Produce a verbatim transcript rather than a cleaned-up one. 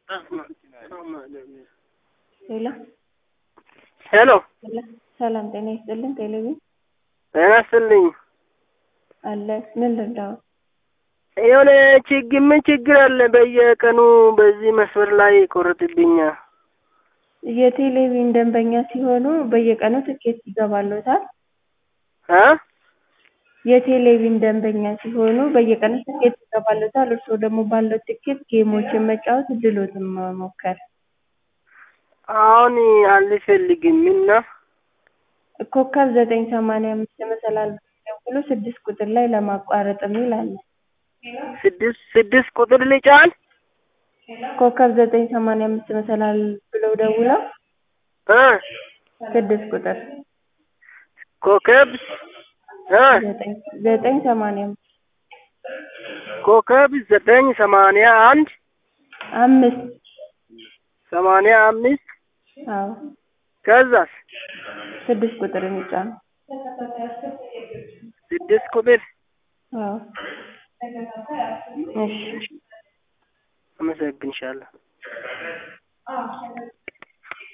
ሄሎ ሄሎ ሰላም ጤና ይስጥልን። ቴሌቪዥን ጤና ይስጥልኝ። አለ ምን ልርዳው? የሆነ ችግር ምን ችግር አለ? በየቀኑ በዚህ መስመር ላይ ይቆርጥብኛል። የቴሌቪዥን ደንበኛ ሲሆኑ በየቀኑ ትኬት ይገባልዎታል? አ የቴሌቪዥን ደንበኛ ሲሆኑ በየቀኑ ትኬት ይገባልዎታል። እርስዎ ደግሞ ባለው ትኬት ጌሞችን መጫወት እድልዎትን መሞከር። አሁን አልፈልግም እና ኮከብ ዘጠኝ ሰማንያ አምስት መሰላል ደውሎ ስድስት ቁጥር ላይ ለማቋረጥ የሚል አለ። ስድስት ስድስት ቁጥር ልጫን? ኮከብ ዘጠኝ ሰማንያ አምስት መሰላል ብለው ደውለው እ ስድስት ቁጥር ኮከብ እ ዘጠኝ ዘጠኝ ሰማንያ አምስት ኮከብ ዘጠኝ ሰማንያ አንድ አምስት ሰማንያ አምስት አዎ ከዛስ ስድስት ቁጥር የሚጫነው ስድስት ቁጥር አዎ እሺ አመሰግንሻለሁ።